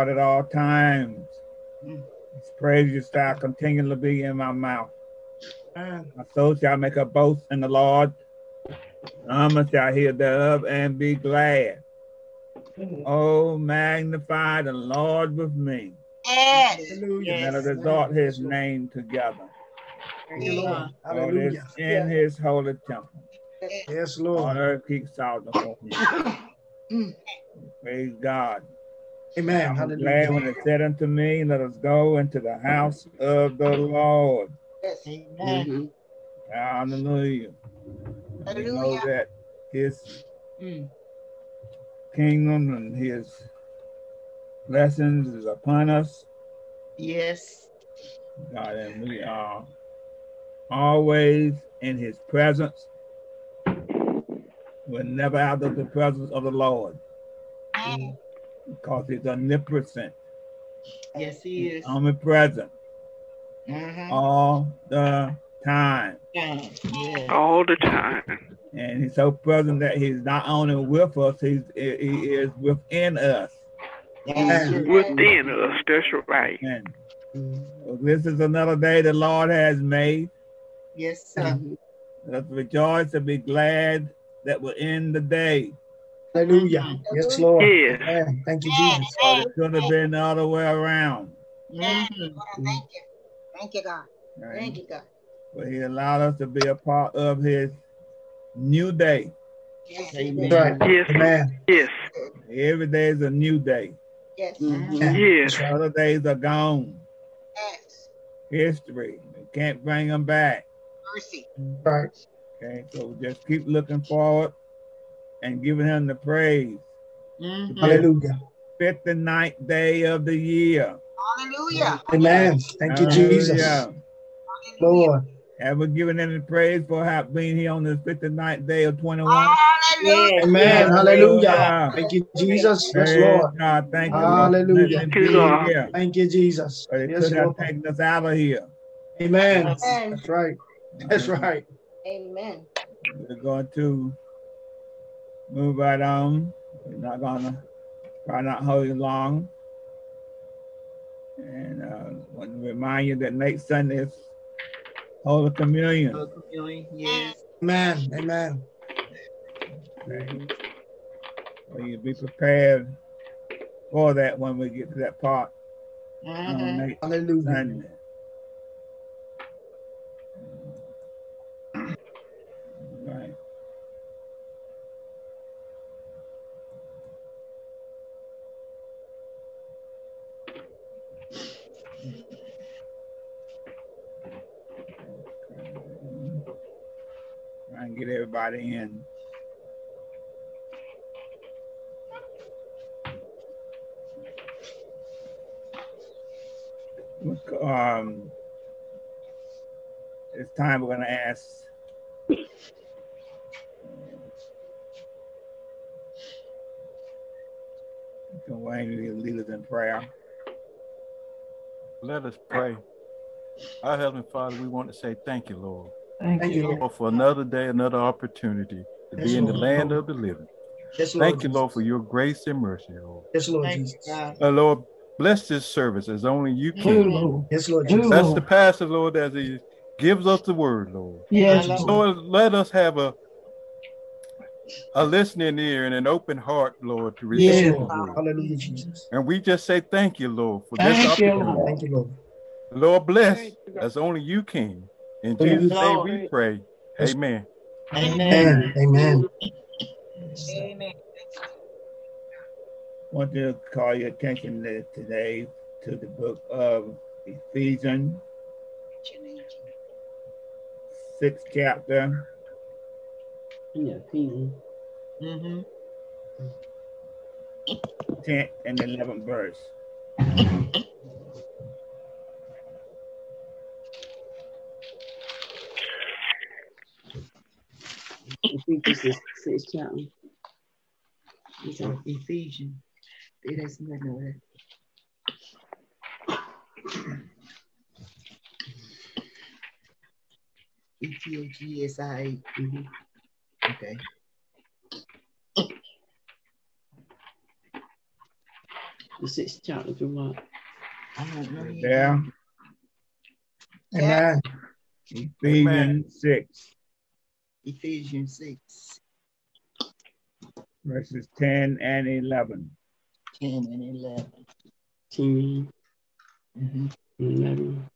Lord at all times. His praise shall continually be in my mouth. My soul shall make a boast in the Lord. I shall hear thereof and be glad. Oh, magnify the Lord with me. Yes. And let us exalt his name together. Thank you, Lord. God is Hallelujah. in his holy temple. Yes, On Lord. earth keeps out before him. Praise God. Amen. I'm Hallelujah. glad when it said unto me, let us go into the house of the Lord. Amen. Hallelujah. We know Hallelujah. that his kingdom and his blessings is upon us. Yes. God, and we are always in his presence. We're never out of the presence of the Lord because he's omnipotent. Yes, he is. Omnipresent all the time. Yeah. All the time. And he's so present that he's not only with us, he is within us. Within us, that's right. And so this is another day the Lord has made. Yes, sir. Let us rejoice and be glad that we're in the day. Hallelujah. Yes, Lord. Yes. Amen. Thank you, Jesus. But it could have been the other way around. Thank you. Thank you, God. Right? Thank you, God. But he allowed us to be a part of his new day. Yes, Right. Yes. Amen. Yes. Every day is a new day. Yes. Yes. Other days are gone. Yes. History. We can't bring them back. Mercy. Right. Okay, so just keep looking forward and giving him the praise. Hallelujah. 59th day of the year. Hallelujah. Amen. Thank you, Jesus. Hallelujah. Lord. Have we given any praise for being here on this 59th day of 21? Hallelujah. Amen. Hallelujah. Thank you, Jesus. Yes, Praise Lord. God. Thank you, Lord. Hallelujah. Let me be here. Thank you, Jesus. But it Yes, could have Lord. taken us out of here. Amen. Amen. That's right. That's right. Amen. We're going to move right on. We're not going to try not hold you long. And I want to remind you that next Sunday is Holy Communion. Holy Communion. Yes. Amen. Amen. Okay. So you be prepared for that when we get to that part. Next Hallelujah. Sunday. Right. Try and get everybody in. It's time we're going to ask Wayne to lead us in prayer. Let us pray. Our Heavenly Father, we want to say thank you, Lord. Thank you, Lord. For another day, another opportunity to be in the land of the living. Yes, Lord. Thank you, Lord, for your grace and mercy, Lord. Yes, Lord Jesus. Lord, bless this service as only you can. Yes, Lord Jesus. Bless the pastor, Lord, as he gives us the word, Lord. Yes, Lord, let us have a listening ear and an open heart, Lord, to receive the word. Hallelujah, Jesus. And we just say thank you, Lord, for this opportunity. Thank you, Lord. Lord, bless as only you can. In Jesus' name we pray. Amen. Amen. Amen. Amen. I want to call your attention today to the book of Ephesians, 6th chapter. Yeah, Ephesians. 10th and 11th verse. Ephesians 6th chapter. It's on Ephesians. It is nothing. ETHGSI. Okay. The 6th chapter if you want. I don't know. There, Amen. Ephesians 6, Ephesians 6, verses 10 and 11. 10 and 11. 10, Mm-hmm. 11.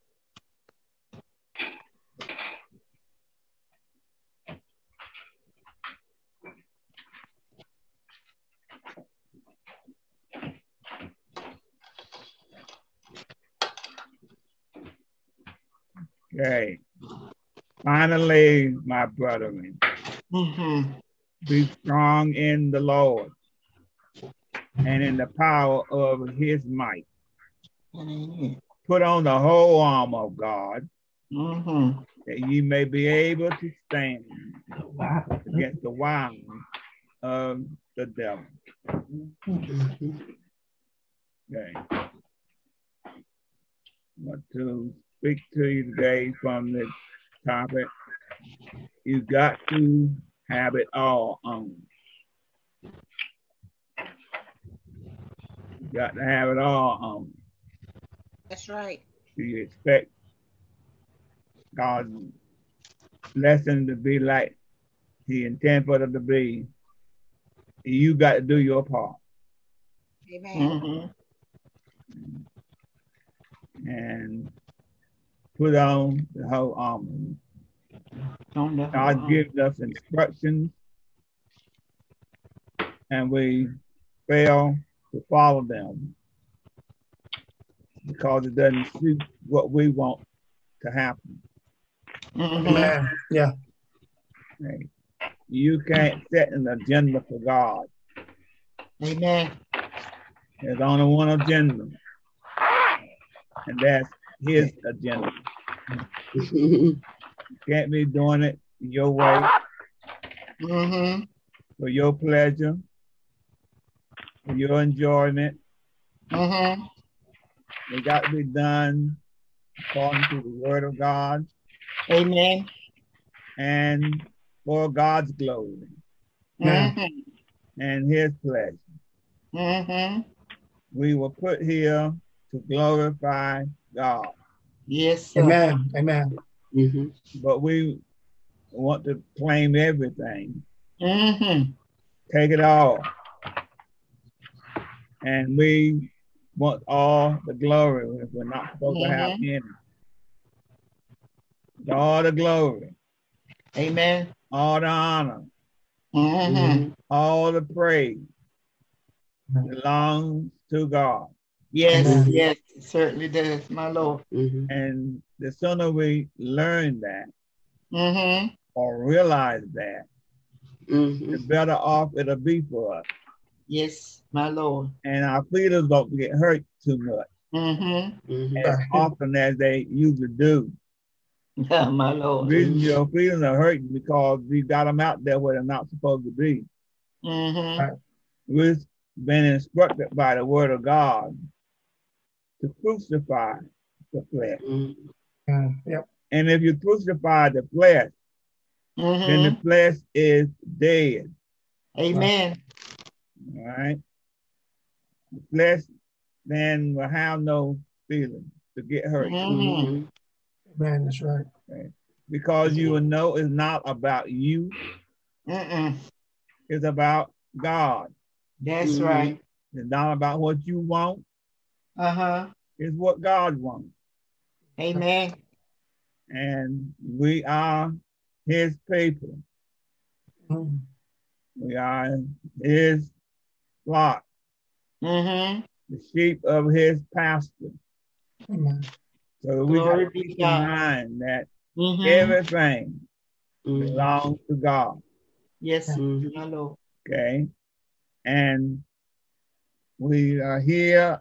Okay. Finally, my brethren, Mm-hmm. be strong in the Lord and in the power of his might. Mm-hmm. Put on the whole armor of God, Mm-hmm. that ye may be able to stand against the wiles of the devil. Okay. I want to speak to you today from this topic. You got to have it all on. You got to have it all on. That's right. Do you expect God's lesson to be like he intended for it to be? You got to do your part. Amen. And put on the whole armor. God gives us instructions, and we fail to follow them because it doesn't suit what we want to happen. Amen. Yeah. Okay. You can't set an agenda for God. Amen. There's only one agenda, and that's his agenda. You can't be doing it your way, Mm-hmm. for your pleasure, for your enjoyment. Mm-hmm. It got to be done according to the word of God Amen. and for God's glory Mm-hmm. and his pleasure. Mm-hmm. We were put here to glorify God, Yes, sir. Amen. Amen. but we want to claim everything, Mm-hmm. take it all, and we want all the glory if we're not supposed to have any. All the glory, Amen. all the honor, Mm-hmm. all the praise belongs to God. Yes, Amen. yes, it certainly does, my Lord. And the sooner we learn that Mm-hmm. or realize that, the better off it'll be for us. Yes, my Lord. And our feelings don't get hurt too much Mm-hmm. as often as they usually do. Yeah, my The Lord. reason your feelings are hurting because we got them out there where they're not supposed to be. Mm-hmm. We've been instructed by the word of God to crucify the flesh. Yep. And if you crucify the flesh, then the Mm-hmm. flesh is dead. Amen. All right. The flesh then will have no feeling to get hurt Mm-hmm. Amen. That's right. because you will know it's not about you, Mm-mm. it's about God. That's right. It's not about what you want, Uh-huh. it's what God wants. Amen. And we are his people. Mhm. We are his flock, Mm-hmm. the sheep of his pasture. Amen. So we got Glory to be keep to in God. mind that Mm-hmm. everything belongs to God. Yes, my Lord. Okay. And we are here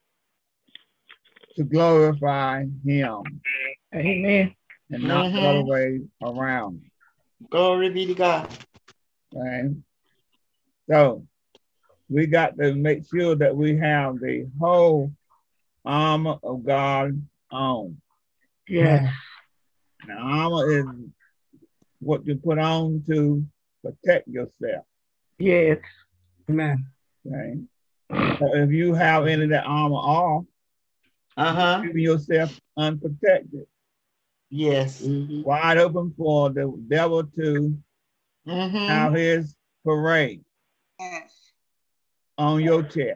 to glorify him. Amen. And not the other way around. Glory be to God. Right? So we got to make sure that we have the whole armor of God on. Yes. And the armor is what you put on to protect yourself. Amen. Okay? So if you have any of that armor off, keeping yourself unprotected. Yes. Wide open for the devil to have his parade on your chest.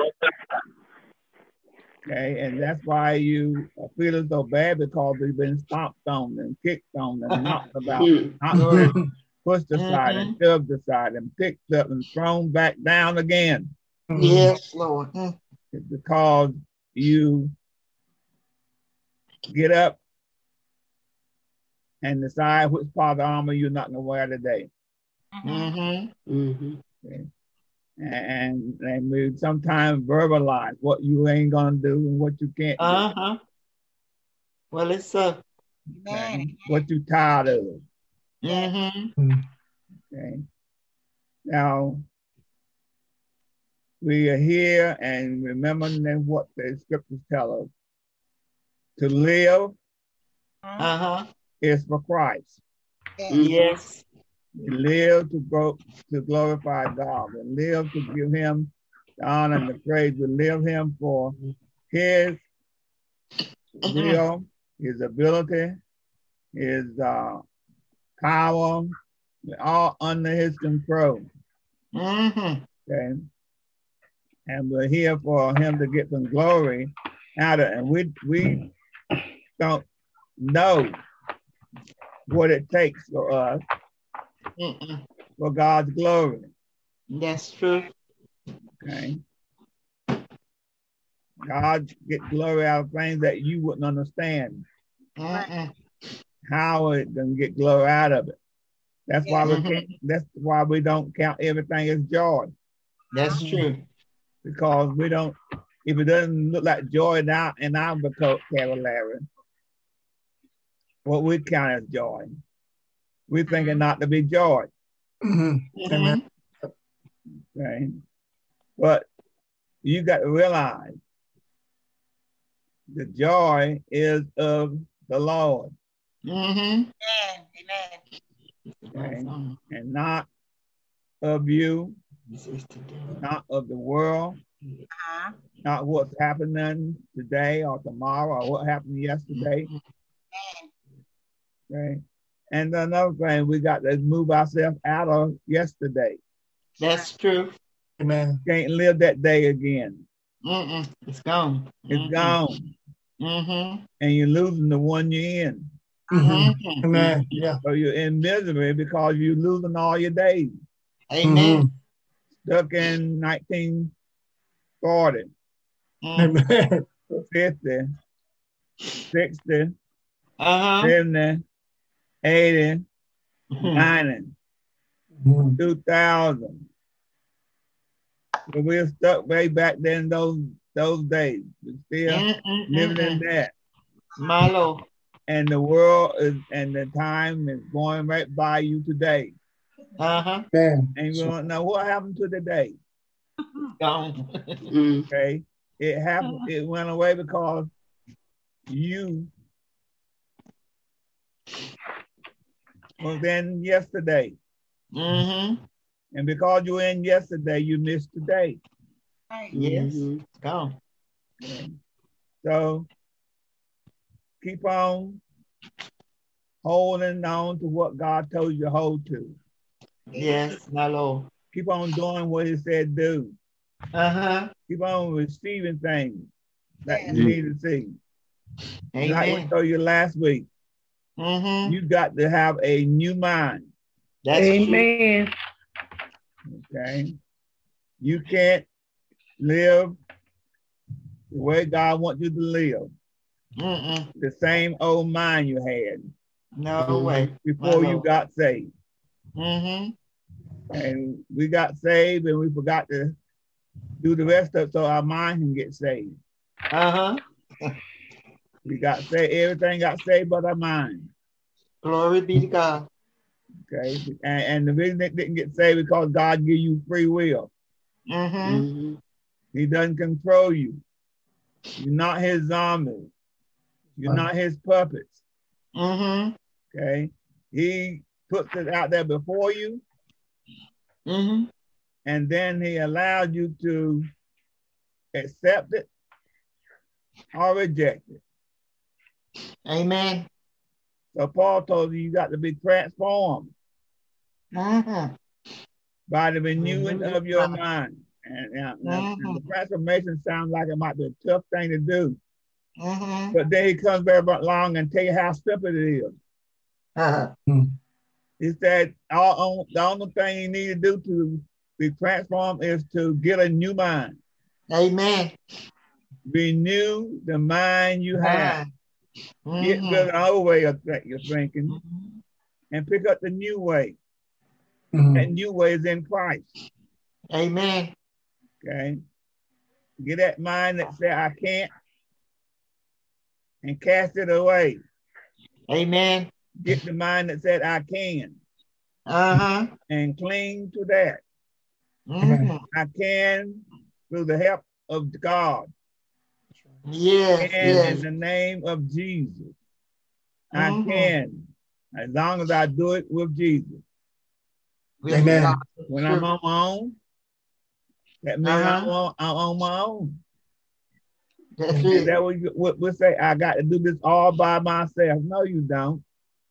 Okay, and that's why you are feeling so bad, because you've been stomped on and kicked on and knocked about, pushed aside and shoved aside and picked up and thrown back down again. Yes, Lord. It's because you get up and decide which part of the armor you're not going to wear today. Okay. And we sometimes verbalize what you ain't going to do and what you can't do. Well, it's okay. What you tired of. Okay. Now, we are here and remembering what the scriptures tell us. To live is for Christ. Yes. To live to glorify God, and live to give him the honor and the praise, to live him for his will, his ability, his power, all under his control. Okay. And we're here for him to get some glory out of it. And we don't know what it takes for us for God's glory. That's true. Okay. God get glory out of things that you wouldn't understand. How it can get glory out of it. That's why we can't, that's why we don't count everything as joy. That's true. Because we don't, if it doesn't look like joy now in our vocabulary, what we count as joy, we think it not to be joy. Okay. But you got to realize the joy is of the Lord. Amen. Okay. And not of you, not of the world, not what's happening today or tomorrow or what happened yesterday. Okay. And another thing, we got to move ourselves out of yesterday. That's true. Amen. Can't live that day again. It's gone. It's gone. And you're losing the one you're in. Amen. Yeah. So you're in misery because you're losing all your days. Amen. Stuck in 1940, Amen. 50, 60, 70, 80, 90, 2000. But we're stuck way back then those days. We're still living in that. My Lord. And the world is, and the time is going right by you today. Man. And you don't know what happened to the day. Gone. Okay. It happened, it went away because you was in yesterday. And because you were in yesterday, you missed today. Yes. Gone. Okay. So keep on holding on to what God told you to hold to. Yes, my Lord. Keep on doing what he said do. Keep on receiving things that you need to see. Like I told you last week, you got to have a new mind. That's Amen. Okay. You can't live the way God wants you to live. The same old mind you had. No way. Before you got saved. And we got saved and we forgot to do the rest of it so our mind can get saved. We got saved, everything got saved but our mind. Glory be to God. Okay. And the reason it didn't get saved because God give you free will. He doesn't control you. You're not his zombie. You're not his puppets. Okay. He puts it out there before you. And then he allowed you to accept it or reject it. Amen. So Paul told you got to be transformed Mm-hmm. by the renewing of your mind. And the transformation sounds like it might be a tough thing to do. Mm-hmm. But then he comes very along and tell you how simple it is. He said the only thing you need to do to be transformed is to get a new mind. Amen. Renew the mind you have. Mm-hmm. Get rid of the old way of your thinking and pick up the new way. That new way is in Christ. Amen. Okay. Get that mind that said I can't and cast it away. Amen. Get the mind that said I can and cling to that. Mm-hmm. I can through the help of God. Yes. And in the name of Jesus. I can, as long as I do it with Jesus. Amen. When I'm on my own, that means I'm on my own. That's Is it. that what we say? I got to do this all by myself. No, you don't.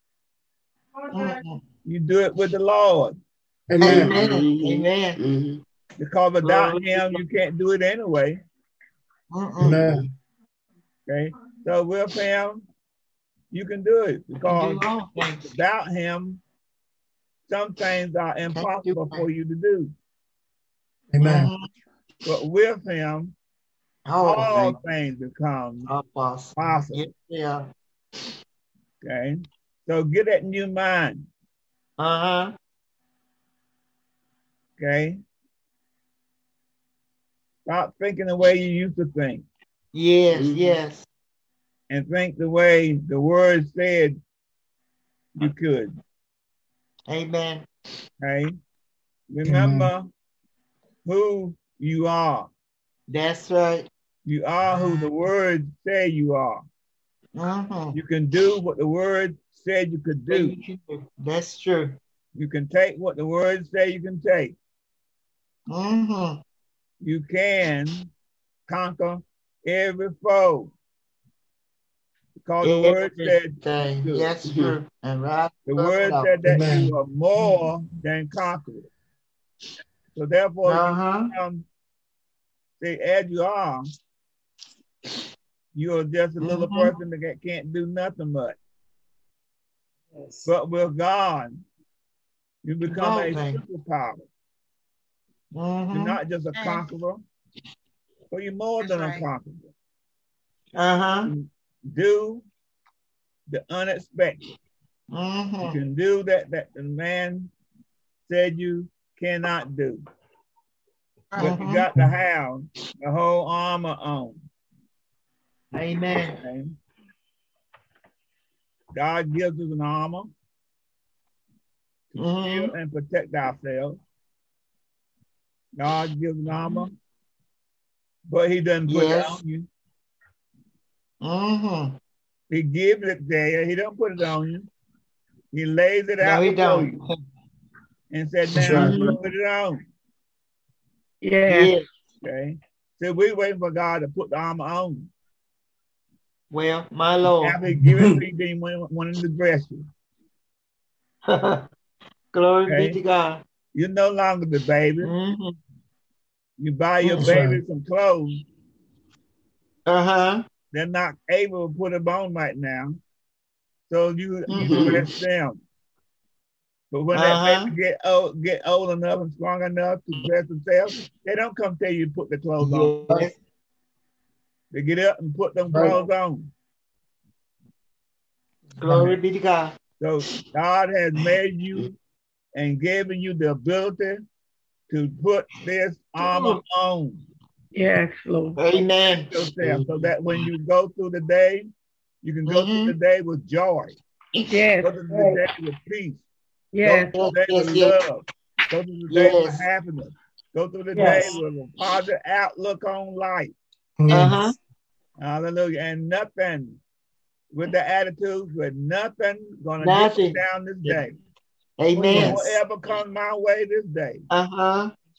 You do it with the Lord. Amen. Amen. Because without him, you can't do it anyway. Amen. Okay. So with him, you can do it. Because without him, some things are impossible for you to do. Amen. But with him, all things become possible. Yeah. Okay. So get that new mind. Okay. Stop thinking the way you used to think. Yes. And think the way the word said you could. Amen. Okay. Remember who you are. That's right. You are who the word said you are. You can do what the word said you could do. That's true. You can take what the word said you can take. You can conquer every foe. Because the word said yes, true. And right. The word said that you are more than conquerors. So therefore, say as you are, you're just a little person that can't do nothing much. Yes. But with God, you become a superpower. You're not just a conqueror, but you're more than a conqueror. You do the unexpected. You can do that the man said you cannot do. But you got to have the whole armor on. Amen. Okay? God gives us an armor to shield and protect ourselves. God gives an armor, but he doesn't put it on you. He gives it there. He don't put it on you. He lays it out before you and said, now put it on. Yeah. Okay. So we're waiting for God to put the armor on. Well, my Lord. After he give it to you, then he wanted to dress you. Glory be to God. You're no longer the baby. You buy your baby some clothes. They're not able to put them on right now. So you dress them. But when that baby get old enough and strong enough to dress themselves, they don't come tell you to put the clothes on. They get up and put them clothes on. Glory be to God. So God has made you and given you the ability to put this armor on. Yes, Lord. Amen. Yourself, so that when you go through the day, you can go through the day with joy. Yes. Go through the day with peace. Yes. Go through the day with love. Go through the day with happiness. Go through the day with a positive outlook on life. Hallelujah. And nothing with the attitude, with nothing gonna get you down this day. Amen. Whatever comes my way this day,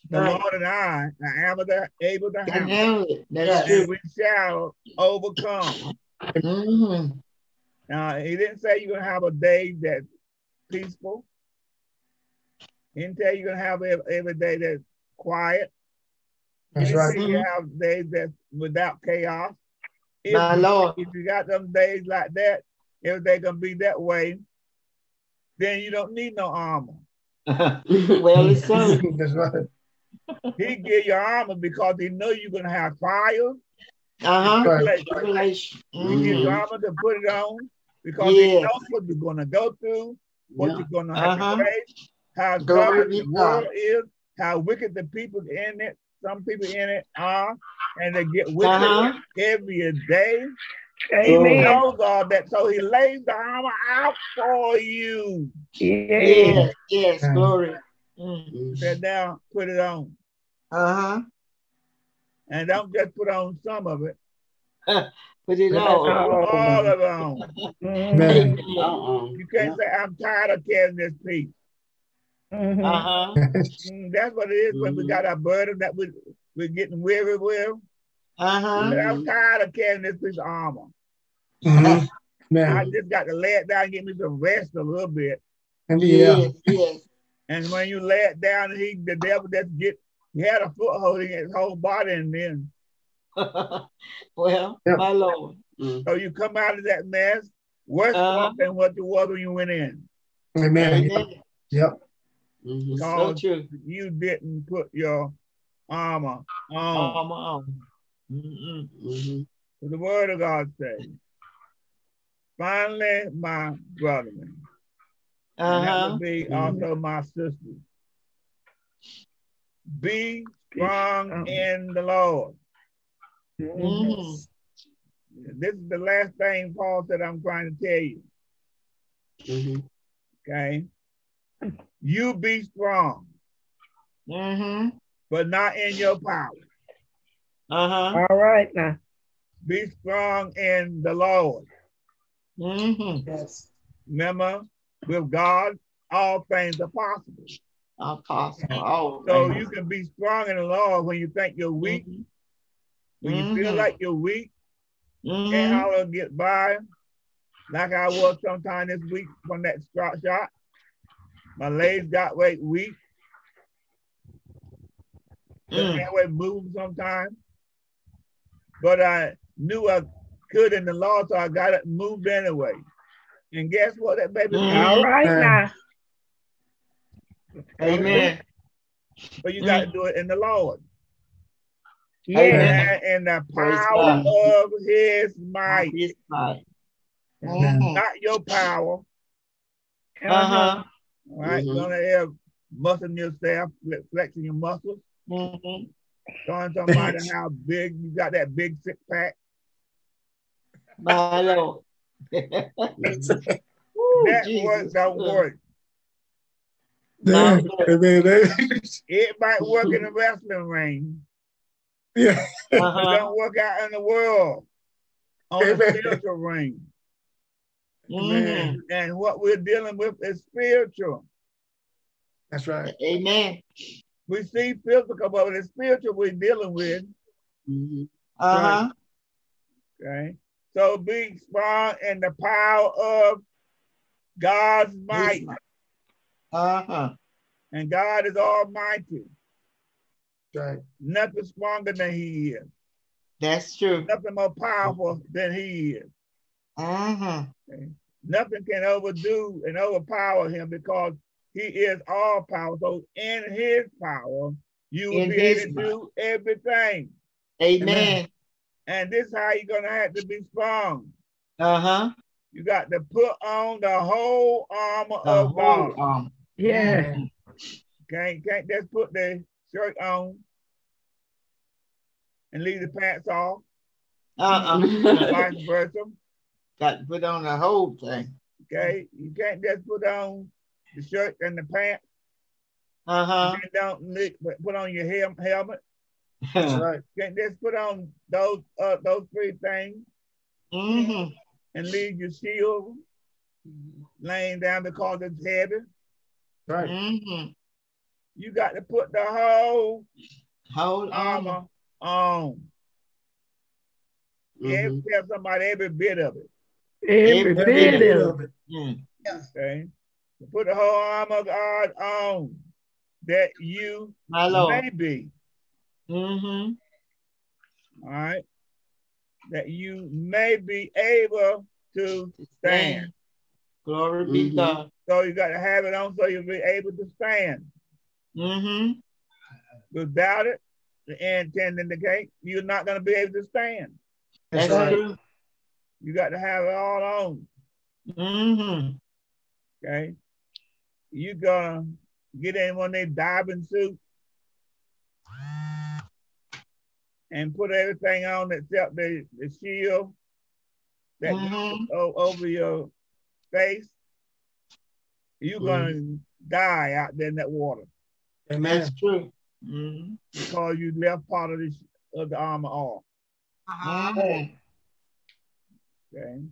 The Right. Lord and I are able to Can handle, handle it. That's Yes. and true. we shall overcome. Mm-hmm. Now, he didn't say you're going to have a day that's peaceful. He didn't tell you you're going to have every day that's quiet. He That's didn't right. say you have days that's without chaos. My Lord. If you got them days like that, if they're going to be that way, then you don't need no armor. Well, it's so. That's right. He give you armor because he know you're going to have trials. Uh-huh. Right. Tribulation. He give you Mhm. armor to put it on because he Yes. knows what you're going to go through, what Yeah. you're going to have Uh-huh. to face, how Glory dark be the to world God. is, how wicked the people in it, some people in it are, and they get wicked Uh-huh. every day. He Amen. knows all that, so he lays the armor out for you. Yeah. Yes. Yes. Yeah. Glory. Mhm. Sit down, put it on. Uh-huh. And don't just put on some of it, Put it put all. all of it on. Mhm. Amen. Uh-uh. You can't say, I'm tired of carrying this piece. Mhm. Uh-huh. That's what it is when we got our burden that we're getting weary with. Uh-huh. But I'm tired of carrying this piece of armor. Mhm. I Man. just got to lay it down and get me some rest a little bit. And yeah. Yes. Yes. And when you lay it down, the devil he had a foothold in his whole body, and then Well, Yep. my Lord. so you come out of that mess worse off than what you was when you went in. Amen. Yep. Amen. Yep. Mhm. So Because true. you didn't put your armor on. Armor on. Mm-mm. Mhm. The word of God says, finally, my brethren, and that Uh-huh. would be also my sisters, be strong in the Lord. Mm-hmm. This is the last thing Paul said I'm trying to tell you. Mhm. Okay? You be strong, Mm-hmm. but not in your power. Uh-huh. All right now. Be strong in the Lord. Mm-hmm. Yes. Remember, with God, all things are possible. Apostle. Oh, So man. you can be strong in the Lord when you think you're weak, Mhm. when you feel like you're weak, Mhm. can't holler get by, like I was sometime this week from that shot. My legs got weak. Can't wait move sometimes. But I knew I could in the Lord, so I got it moved anyway. And guess what? That baby All right now. Amen. But you got to do it in the Lord. Yeah. Amen. And the Praise power God. of his might. His might. Amen. Mhm. Not your power. Uh-huh. All right? You're going to have muscling yourself, flexing your muscles, Mhm. showing somebody how big you got that big six pack. My Lord. Woo, That Jesus. work don't work. My There. Lord. It might work in the wrestling ring, Yeah. but it Uh-huh. don't work out in the world on the Amen. spiritual ring. Mhm. And what we're dealing with is spiritual. That's right. Amen. We see physical, but it's spiritual we're dealing with. Mhm. Uh-huh. Okay. So be strong in the power of God's might. Uh-huh. And God is almighty. That's right. Nothing stronger than he is. That's true. Nothing more powerful than he is. Uh-huh. Okay? Nothing can overdo and overpower him because he is all power. So in his power, you will In be his able to do everything. Amen. And this is how you're going to have to be strong. Uh-huh. You got to put on the whole armor The of whole God. arm. Yeah. Can't just put the shirt on and leave the pants off, vice versa. Got to put on the whole thing. Okay, you can't just put on the shirt and the pants. Uh-huh. And don't put on your helmet. That's right. You can't just put on those three things Mm-hmm. and leave your shield laying down because it's heavy. Right. Mm-hmm. You got to put the whole Whole armor. armor on. Mhm. Tell somebody every bit of it. Every Every bit bit of it. Mm. Okay. Put the whole armor of God on, that you My Lord. may be. Mm-hmm. All right. That you may be able to stand. Glory be Mhm. God. So you got to have it on so you'll be able to stand. Mm-hmm. Without it, the intent indicate you're not going to be able to stand. That's That's right. true. You got to have it all on. Mm-hmm. Okay. You gonna get in one of their diving suits and put everything on except the shield that Mhm. over your face. You're gonna die out there in that water Amen. That's true. Mm-hmm. because you left part of the armor off. Mm-hmm. Okay.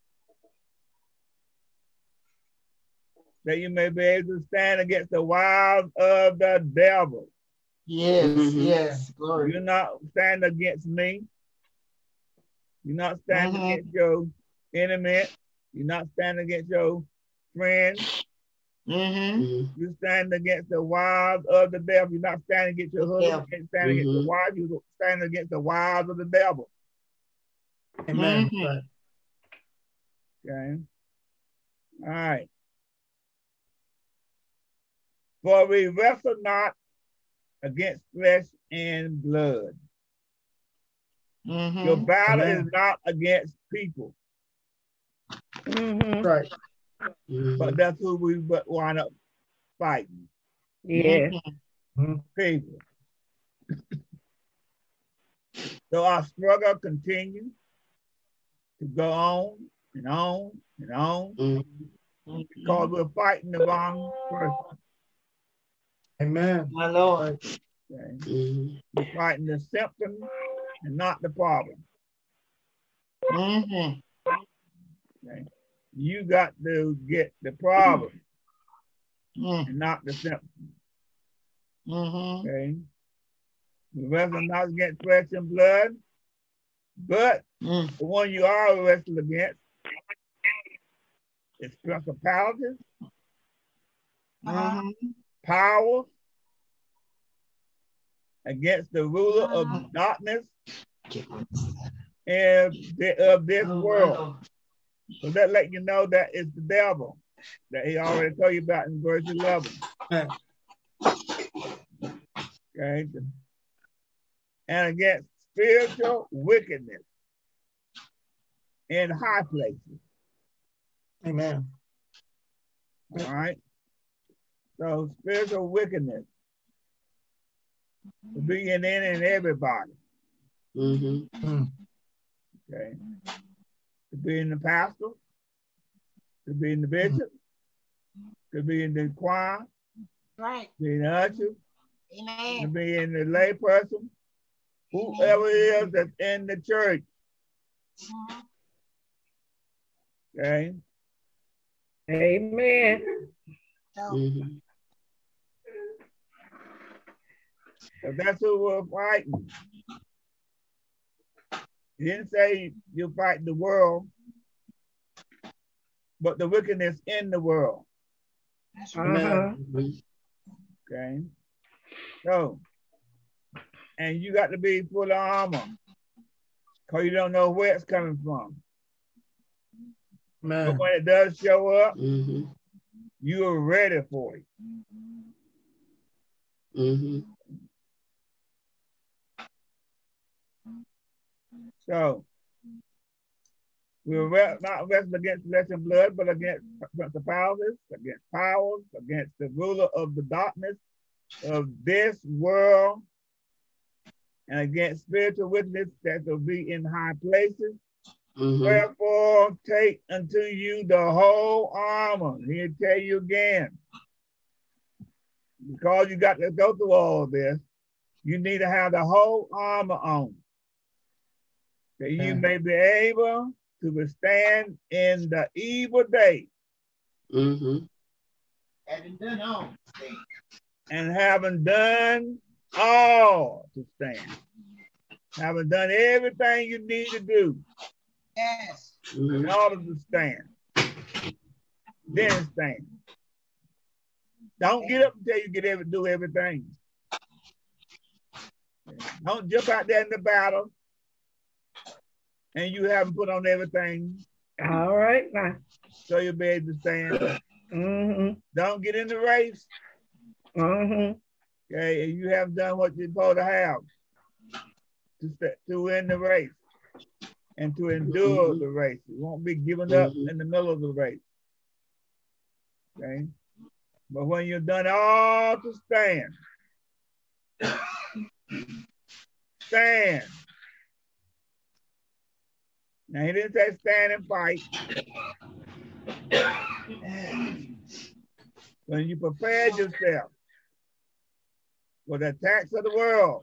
That you may be able to stand against the wiles of the devil. Yes, Mhm. yes. Glory. You're not standing against me. You're not standing against your enemy. You're not standing against your friends. Mm-hmm. Mhm. You stand against the wiles of the devil. You're not standing against your husband. You're standing against the wives. You're standing against the wiles of the devil. Amen. Mhm. Right. Okay. All right. For we wrestle not against flesh and blood. Mm-hmm. Your battle Amen. is not against people, Mm-hmm. Right. but that's who we wind up fighting. Yeah. People. So our struggle continues to go on and on and on Mhm. because we're fighting the wrong person. Amen. My Lord. Right. Okay? Mhm. We're fighting the symptom and not the problem. Mm-hmm. Okay? You got to get the problem Mm-hmm. and not the symptom. Mm-hmm. Okay? We wrestle not against flesh and blood, but the one you are wrestling against is principalities, powers, against the ruler of darkness and of this world. So that let you know that it's the devil that he already told you about in verse 11. Okay? And against spiritual wickedness in high places. Amen. All right? So spiritual wickedness will be in everybody. Mhm. Okay? Could be in the pastor, could be in the bishop, could be in the choir, Right. be in the usher, Amen. could be in the lay person, whoever it is that's in the church. Okay? Amen. Mhm. So that's who we're fighting. He didn't say you're fighting the world, but the wickedness in the world. Uh-huh. Mhm. Okay? So, and you got to be full of armor because you don't know where it's coming from. But Amen. when it does show up, Mhm. you are ready for it. Mhm. So, we're not wrestling against flesh and blood, but against principalities, against powers, against the ruler of the darkness of this world, and against spiritual wickedness that will be in high places. Mhm. Wherefore, take unto you the whole armor. He'll tell you again. Because you got to go through all of this, you need to have the whole armor on. That you may be able to withstand in the evil day. Mhm. Having done all things. And having done all to stand. Having done everything you need to do. Yes. In order to stand. Then stand. Don't get up until you do everything. Don't jump out there in the battle and you haven't put on everything. All right now. So you'll be able to stand. Don't get in the race. Okay, and you haven't done what you're supposed to have to win the race and to endure the race. You won't be giving up in the middle of the race. Okay, but when you've done all to stand, stand. Now he didn't say stand and fight. When you prepared yourself for the attacks of the world,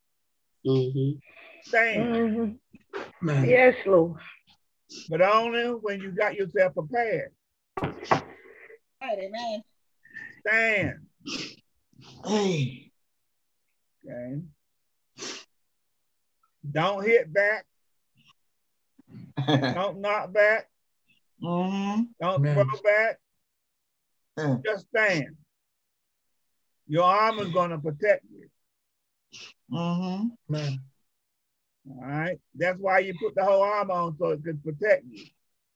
stand. Yes, Lord. But only when you got yourself prepared. Right, amen. Stand. Hey. Okay. Don't hit back. Don't knock back. Don't throw back. Just stand. Your armor is going to protect you. All right. That's why you put the whole armor on, so it can protect you.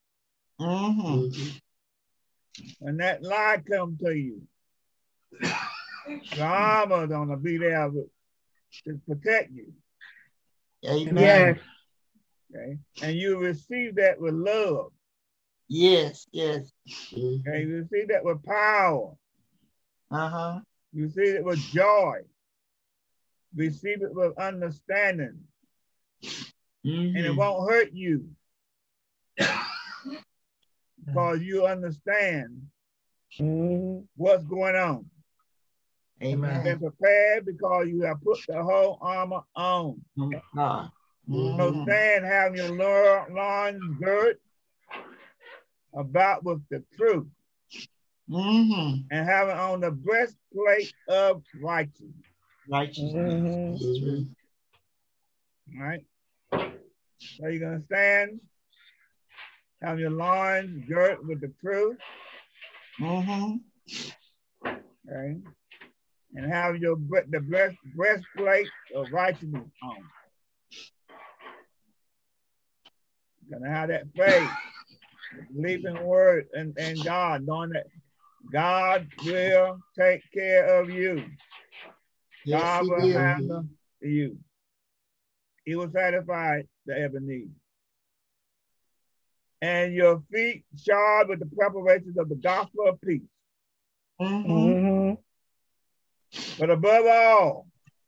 When that lie comes to you, the armor is going to be there to protect you. Yes. Okay. And you receive that with love. Yes, yes. Okay. You receive that with power. You receive it with joy. Receive it with understanding. And it won't hurt you. Because you understand what's going on. Amen. You've been prepared because you have put the whole armor on. So stand, having your loins girt about with the truth. And having on the breastplate of righteousness. Righteousness. All right. So you're going to stand, have your loins girt with the truth. Okay. And have the breastplate of righteousness on. You're going to have that faith, believing word and God, knowing that God will take care of you. Yes, God will handle you. He will satisfy the every need. And your feet shod with the preparations of the gospel of peace. But above all,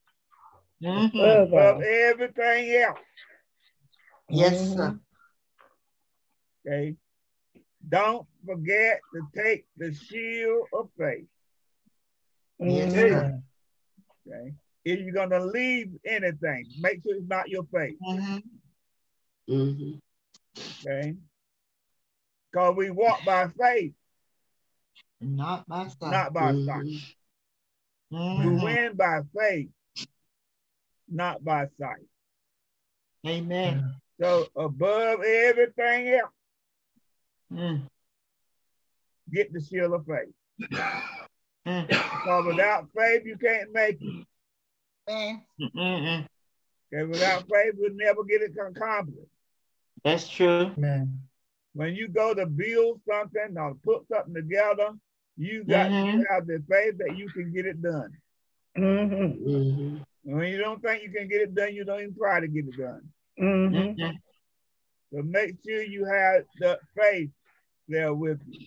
above everything else. Yes, sir. Okay. Don't forget to take the shield of faith. Yes, sir. Okay. If you're going to leave anything, make sure it's not your faith. Okay. Because we walk by faith. Not by sight. Not by sight. We win by faith, not by sight. Amen. So above everything else, get the shield of faith. Because without faith, you can't make it. Okay, without faith, we'll never get it accomplished. That's true. When you go to build something or put something together, you got to have the faith that you can get it done. When you don't think you can get it done, you don't even try to get it done. So make sure you have the faith there with you.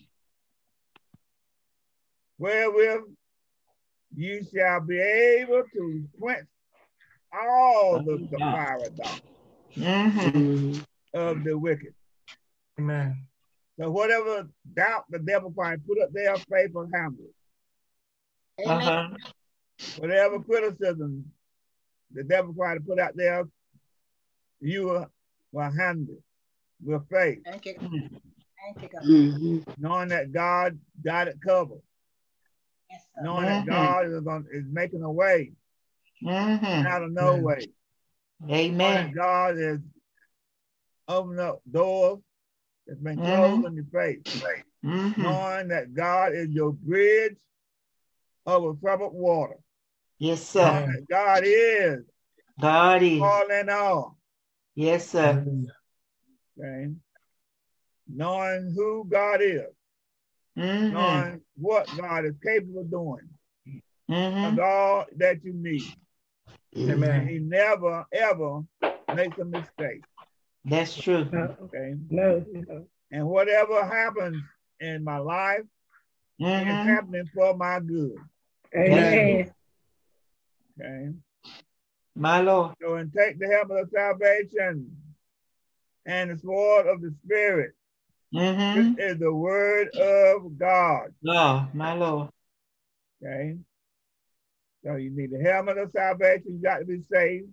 Wherewith you shall be able to quench all the fiery darts of the wicked. Amen. So whatever doubt the devil probably put up there, faith will handle it. Whatever criticism the devil probably put out there, you will handle it with faith. Thank you. Thank you, God. Knowing that God got it covered. knowing that God is making a way out of no way. Amen. Knowing that God is opening up doors that's been closed in your face. Knowing that God is your bridge over troubled water. Yes, sir. Knowing that God is. All in all. Yes, sir. Okay. Knowing who God is. Knowing what God is capable of doing. That's all that you need. Amen. And he never, ever makes a mistake. That's true. Okay. No. And whatever happens in my life is happening for my good. Amen. Okay. My Lord. So, and take the helmet of salvation and the sword of the Spirit. This is the word of God. Oh, my Lord. Okay. So you need the helmet of salvation. You got to be saved.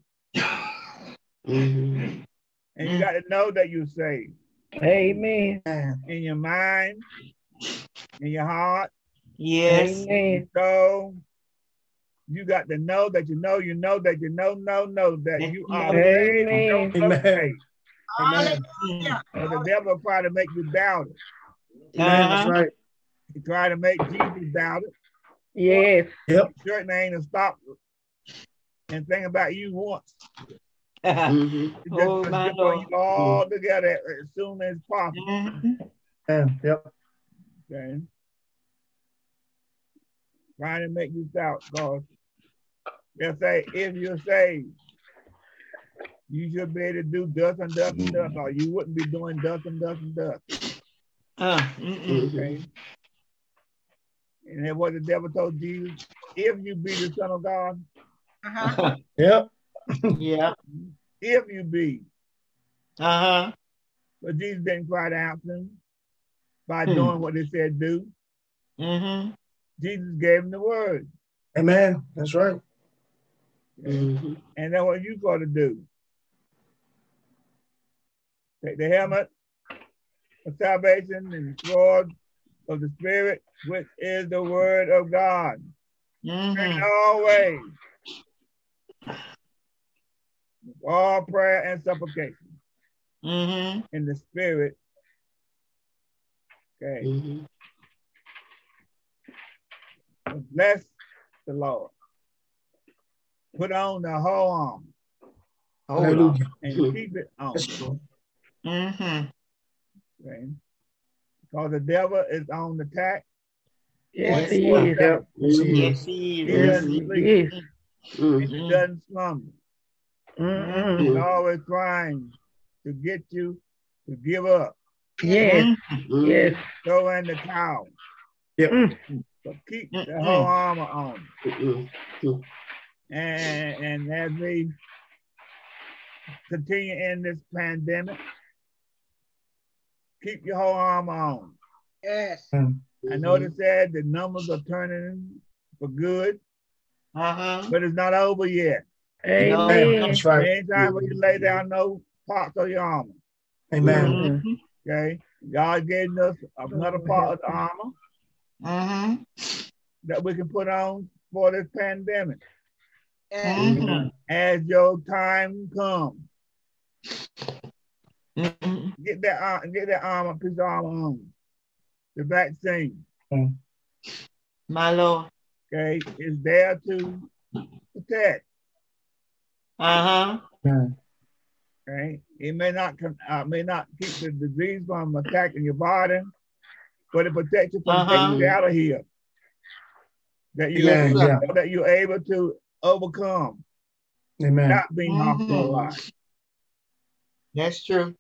And you got to know that you're saved. Amen. In your mind, in your heart. Yes. Amen. So you got to know that you know that you know that you are saved. Amen. Amen. So the devil try to make you doubt it. That's right. He try to make Jesus doubt it. Yes. Yep. Certain ain't to stop and think about you once. Oh, my Lord. You all together as soon as possible. Yep. Okay. Trying to make you doubt, God. They'll say, if you're saved, you should be able to do thus and thus and thus, or you wouldn't be doing thus and thus and thus. Okay. And then what the devil told Jesus, if you be the Son of God. Yep. Yeah. If you be. But Jesus didn't try to answer him by doing what they said do. Jesus gave him the word. Amen. That's right. And that's what you got to do. Take the helmet of salvation and the sword of the Spirit, which is the word of God. And always, all prayer and supplication in the Spirit. Okay. Bless the Lord. Put on the whole arm. Hallelujah. And keep it on. Okay. Because the devil is on the attack. Yes, he is. Yes, he He doesn't sleep. Yes. He doesn't slumber. He's always trying to get you to give up. Yes. Yes. Throw in the towel. Yep. So keep the whole armor on. And as we continue in this pandemic, keep your whole armor on. Yes. I know they said the numbers are turning for good, but it's not over yet. Amen. That's right. Anytime when you lay down no parts of your armor. Amen. Okay. God gave us another part of the armor that we can put on for this pandemic. As your time comes. Get that armor, piece of armor on. The vaccine. My Lord. Okay, is there to protect. Okay, it may not keep the disease from attacking your body, but it protects you from taking you out of here. That you're able to overcome. Amen. Not being hospitalized. That's true.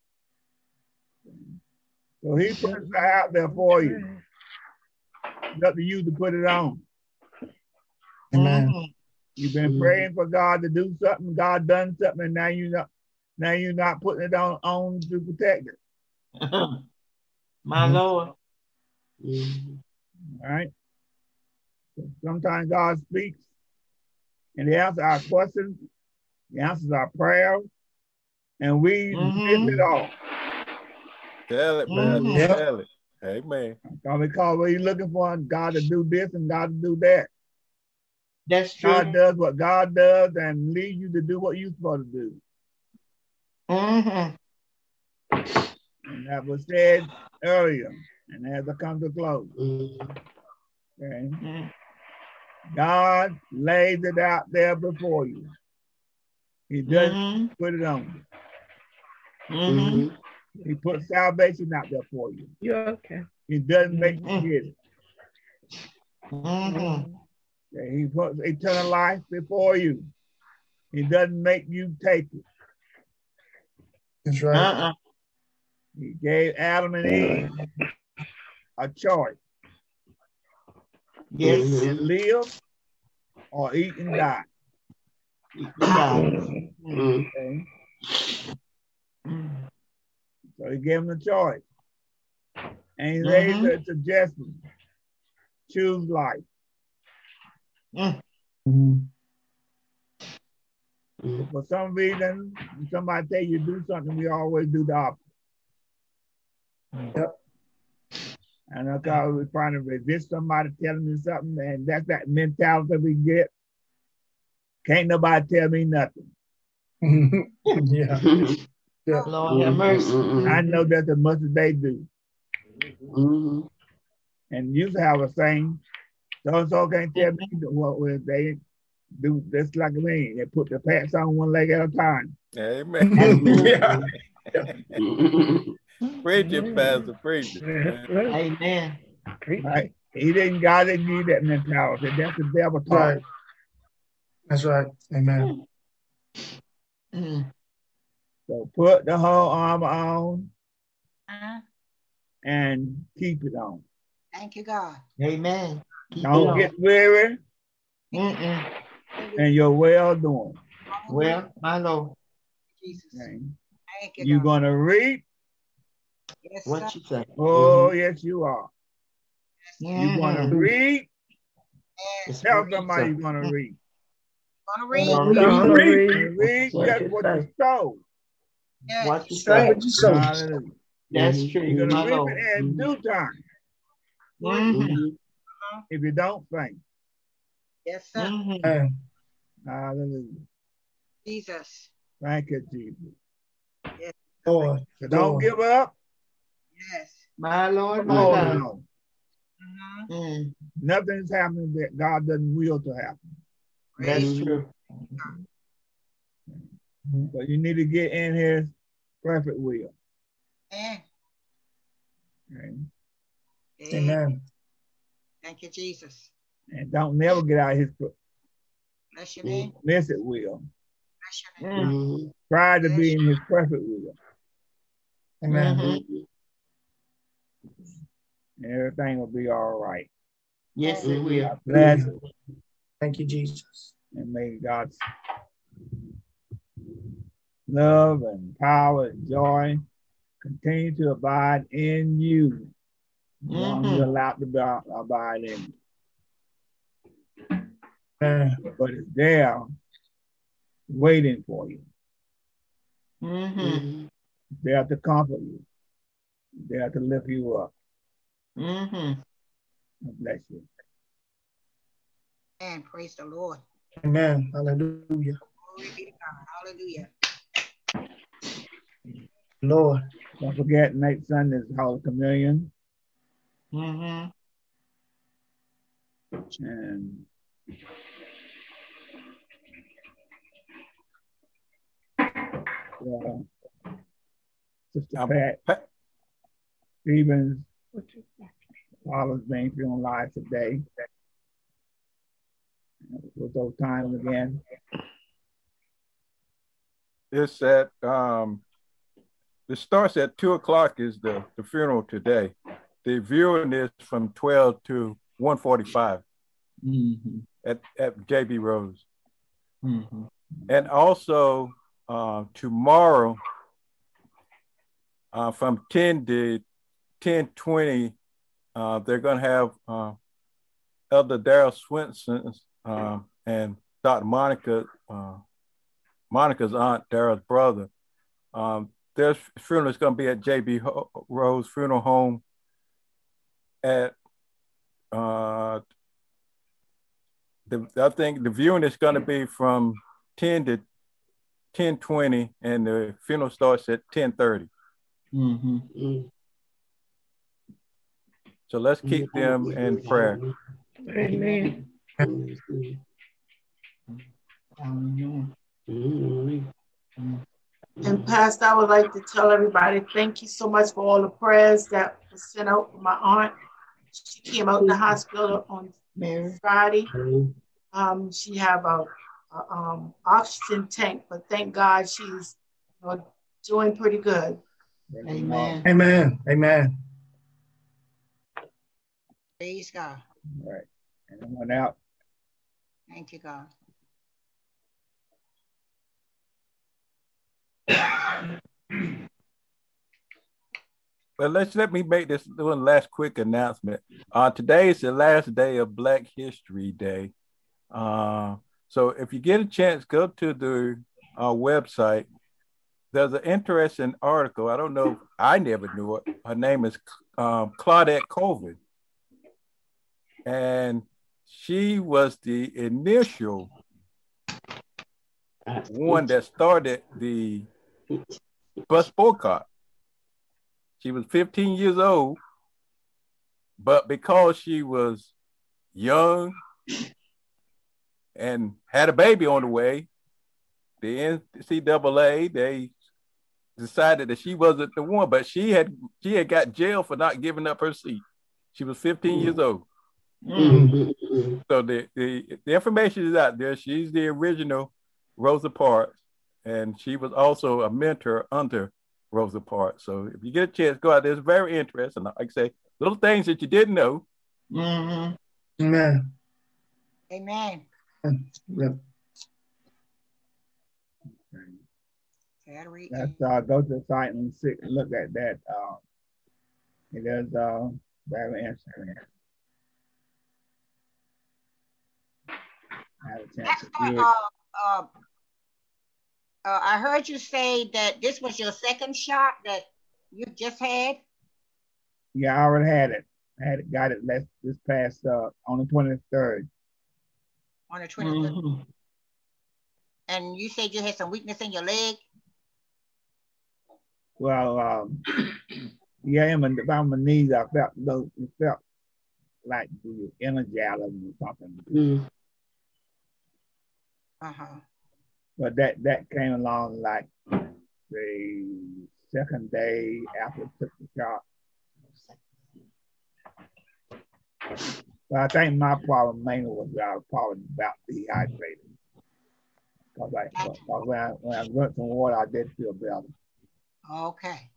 So he puts it out there for you. It's up to you to put it on. Amen. You've been praying for God to do something. God done something, and now you're not putting it on to protect it. My Lord. All right. So sometimes God speaks, and He answers our questions. He answers our prayers, and we miss it all. Tell it, man. Tell it. Amen. Because what you're looking for, God to do this and God to do that. That's true. God does what God does and lead you to do what you're supposed to do. Mm-hmm. And that was said earlier. And as I come to close, okay, God lays it out there before you. He doesn't put it on you. He put salvation out there for you. You're okay. He doesn't make you get it. Mm-hmm. Okay, he puts eternal life before you. He doesn't make you take it. That's right. He gave Adam and Eve a choice. Yes. To live or eat and die. Okay. So he gave them a choice. And he raised a suggestion. Choose life. For some reason, when somebody tell you to do something, we always do the opposite. Yep. And that's how we're trying to resist somebody telling me something, and that's that mentality we get. Can't nobody tell me nothing. Yeah. Yeah. Lord have mercy. I know that's as much as they do. And you have a saying, so-and-so can't tell me what they do just like me. They put the pants on one leg at a time. Amen. Yeah. Preach it, Pastor. Preach it. Amen. Right? God didn't give that mentality. That's the devil talk. Right. That's right. Amen. So put the whole armor on and keep it on. Thank you, God. Amen. Don't get weary and you're well doing. Well, my Lord. Jesus. Okay. Thank you, You're God. going to reap. Yes, What sir. you say? Oh, yes, you are. You're going to reap. Yes. Tell somebody you're going to reap. Gonna read. Gonna read. Reap just what you sow. Yes. What you Right, say? what you say? Hallelujah. That's true, You're going my to reap Lord. it in due time if you don't faint. Yes, sir. Amen. Hallelujah. Jesus. Thank you, Jesus. Lord. So don't Lord. give up. Yes. My Lord, my Hold God. on. Nothing's happening that God doesn't will to happen. That's true. But you need to get in His perfect will. Amen. Okay? Amen. Thank you, Jesus. And don't never get out of His Bless your name. permissive will. Bless your name. Try to be in His perfect will. Amen. And everything will be all right. Yes, it will. God bless you. Thank you, Jesus. And may God's love and power and joy continue to abide in you. As long as you're allowed to abide in you. But it's there waiting for you. It's there to comfort you. It's there to lift you up. God bless you. And praise the Lord. Amen. Hallelujah. Glory be to God. Hallelujah. Lord. Don't forget next Sunday is Holy Communion. And Sister Pat Stevens, Father's being on live today. With those times again. It's at it starts at 2:00 is the funeral today. The viewing is from 12 to 1:45 at JB Rose. And also tomorrow from 10 to 10:20, they're going to have Elder Darrell Swinson and Dr. Monica's aunt, Darrell's brother. Their funeral is going to be at JB Rose Funeral Home at I think the viewing is going to be from 10 to 10:20, and the funeral starts at 10:30. Mm-hmm. So let's keep them in prayer. Amen. And Pastor, I would like to tell everybody, thank you so much for all the prayers that were sent out for my aunt. She came out in the hospital on Friday. She have a oxygen tank, but thank God she's doing pretty good. Amen. Amen. Amen. Praise God. All right. And I went out. Thank you, God. Well, let me make this one last quick announcement. Today is the last day of Black History Day. So if you get a chance, go to the website. There's an interesting article. I don't know. I never knew it. Her name is Claudette Colvin. And she was the initial one that started the bus boycott. She was 15 years old, but because she was young and had a baby on the way, the NCAA, they decided that she wasn't the one, but she had got jailed for not giving up her seat. She was 15 years old. Mm-hmm. So the information is out there. She's the original Rosa Parks, and she was also a mentor under Rosa Parks. So if you get a chance, go out there. It's very interesting. Like I say, little things that you didn't know. Mm-hmm. Amen. Amen. Yep. Let's go to the site and look at that. It is very interesting. I have a chance to view it. I heard you say that this was your second shot that you just had. Yeah, I already had it. Got it this past on the 23rd. On the 23rd. Mm-hmm. And you said you had some weakness in your leg. Well, yeah, about my knees, I felt like the energizer or something. Mm. But that came along like the second day after I took the shot. But I think my problem mainly was probably about dehydrated. Because when I drank some water, I did feel better. Okay.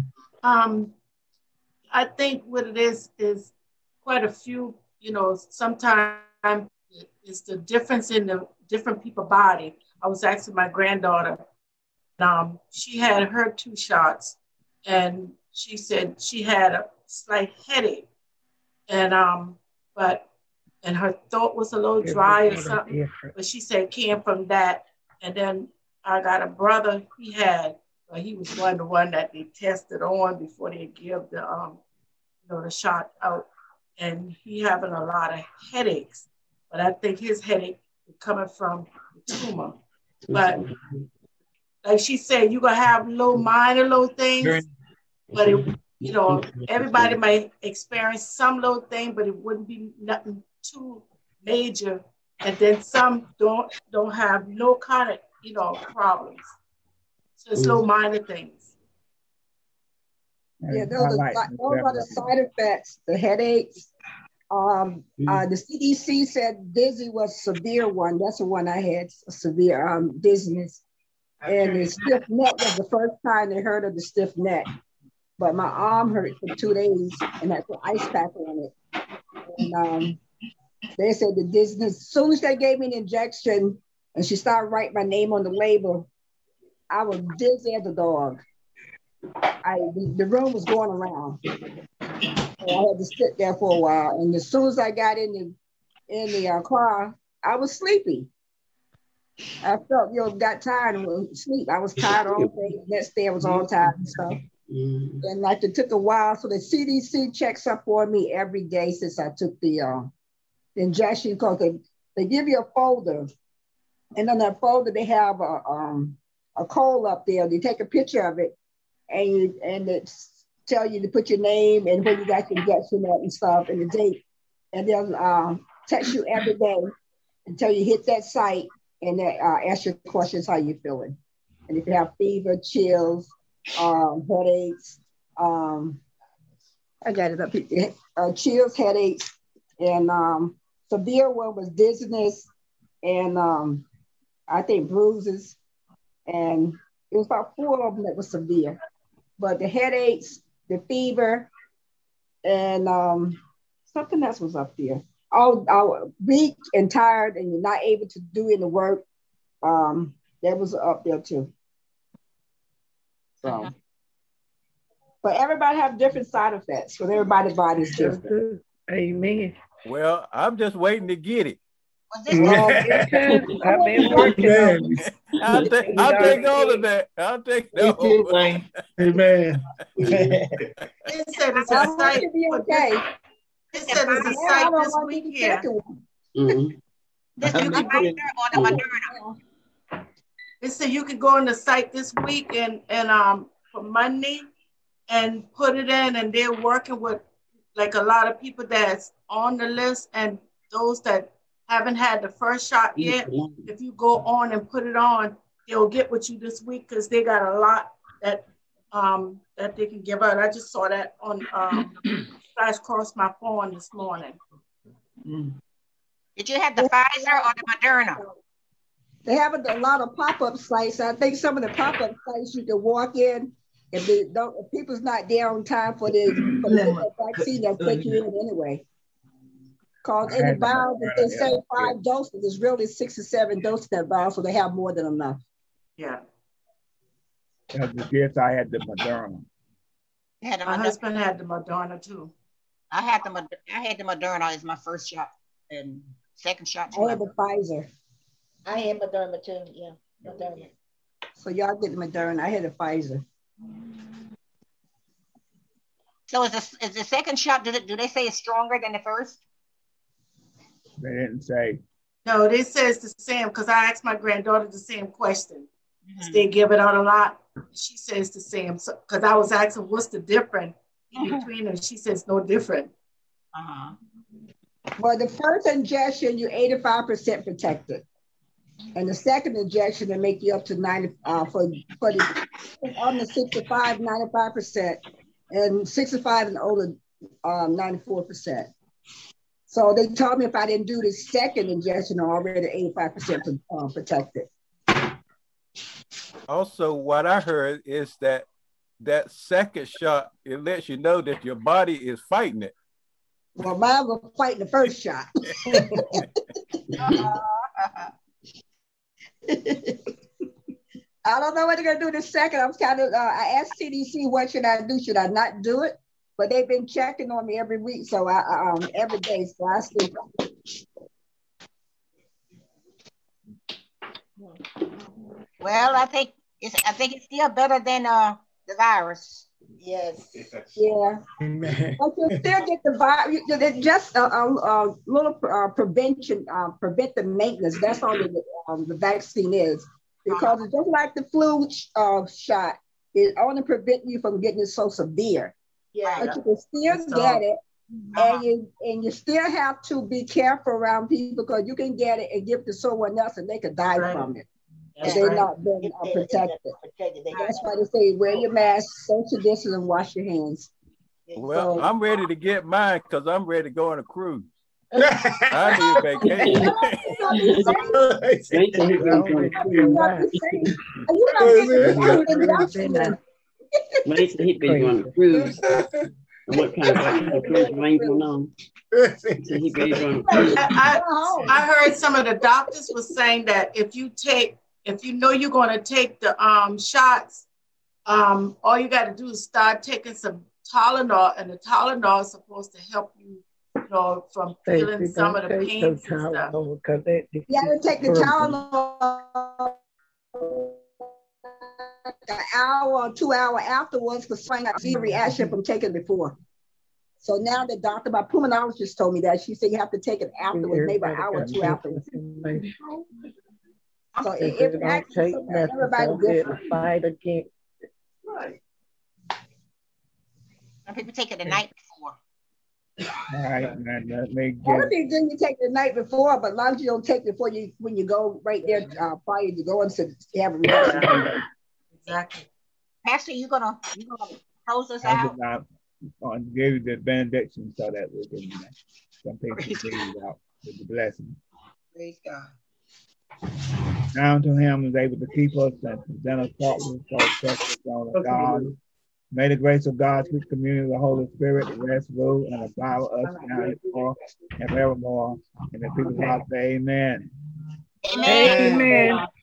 I think what it is quite a few, sometimes it's the difference in the different people's body. I was asking my granddaughter, she had her 2 shots, and she said she had a slight headache, and her throat was a little dry or something, but she said it came from that. And then I got a brother, he was the one that they tested on before they give the shot out, and he having a lot of headaches, but I think his headache is coming from the tumor. But like she said, you're gonna have minor things, but everybody might experience some little thing, but it wouldn't be nothing too major. And then some don't have no kind of problems. So it's little minor things. Yeah, those are the side effects, the headaches. The CDC said dizzy was a severe one. That's the one I had, a severe dizziness. And the stiff neck was the first time they heard of the stiff neck. But my arm hurt for 2 days, and that's an ice pack on it. And they said the dizziness, as soon as they gave me the injection and she started writing my name on the label, I was dizzy as a dog. The room was going around. So I had to sit there for a while. And as soon as I got in the car, I was sleepy. I felt, got tired and went to sleep. I was tired all day. Next day I was all tired and stuff. And like it took a while. So the CDC checks up on me every day since I took the injection, because they give you a folder. And on that folder, they have a code up there. They take a picture of it, and it tell you to put your name and where you got your injection at and stuff and the date. And they'll text you every day until you hit that site, and they ask you questions how you feeling. And if you have fever, chills, headaches, I got it up here. Chills, headaches, and severe one was dizziness, and I think bruises, and it was about 4 of them that was severe. But the headaches, the fever, and something else was up there. All weak and tired, and you're not able to do any work. That was up there too. So, but everybody have different side effects, because everybody's body is different. Amen. Well, I'm just waiting to get it. I've been working on it. I'll take all of that. I'll take that. Amen. It said it's a site. It said it's a site this weekend. This you can order on the Moderna. It said you could go on the site this week and for Monday and put it in, and they're working with like a lot of people that's on the list and those that haven't had the first shot yet. If you go on and put it on, they'll get with you this week, because they got a lot that that they can give out. I just saw that on flash across my phone this morning. Did you have the Pfizer or the Moderna? They have a lot of pop-up sites. I think some of the pop-up sites you can walk in, if people's not there on time for the vaccine, they'll take you in anyway. Because in the vial, if they say 5 doses, it's really 6 or 7 doses in that vial, so they have more than enough. Yeah. Yes, I had the Moderna. My husband had the Moderna too. I had the Moderna as my first shot, and second shot. I had the Pfizer. I had Moderna too. Yeah, Moderna. So y'all get the Moderna. I had the Pfizer. So is the second shot? Do they say it's stronger than the first? They didn't say. No, they say it's the same, because I asked my granddaughter the same question. They give it out a lot. She says the same. Because I was asking, what's the difference in between them? She says no different. Well, the first injection, you're 85% protected. And the second injection, they make you up to 90, for the under 65, 95%, and 65 and older, 94%. So they told me if I didn't do the second injection, I'm already 85% protected. Also, what I heard is that second shot, it lets you know that your body is fighting it. Well, mine was fighting the first shot. I don't know what they're going to do the second. I'm kind of, I asked CDC, what should I do? Should I not do it? But they've been checking on me every week, so I every day, so I still. Well, I think it's still better than the virus. Yes. Yeah. But you still get the virus. Just a little prevention, prevent the maintenance. That's all the vaccine is, because it's just like the flu shot. It only prevents you from getting it so severe. Yeah. But you can still get it, and you still have to be careful around people, because you can get it and give it to someone else, and they could die from it. If they're not being protected. That's why they say wear your mask, social distance, and wash your hands. Well, so, I'm ready to get mine, because I'm ready to go on a cruise. I need a vacation. Mason, he been on a cruise. What kind of cruise range going on? I heard some of the doctors was saying that if you know you're going to take the shots, all you got to do is start taking some Tylenol, and the Tylenol is supposed to help you, from feeling some of the pains and stuff. You got to take the Tylenol an hour or 2 hours afterwards because I got a reaction from taking it before. So now the doctor, my pulmonologist told me that. She said you have to take it afterwards, maybe an hour or two afterwards. So if don't take nothing, everybody different. Fight against. Some people take it the night before. All right, man. Let me get. One thing you take the night before, but as long as you don't take it before you when you go right there prior to going to have a reaction. Exactly. Pastor, you gonna close us out? I'll give you the benediction so that we can some people can read out with the blessing. Praise God. Now to him is able to keep us and present us faultless for the throne of God. May the grace of God, sweet communion of the Holy Spirit, rest, rule, and abide with us now and forevermore. And the people of God say amen. Amen. Amen.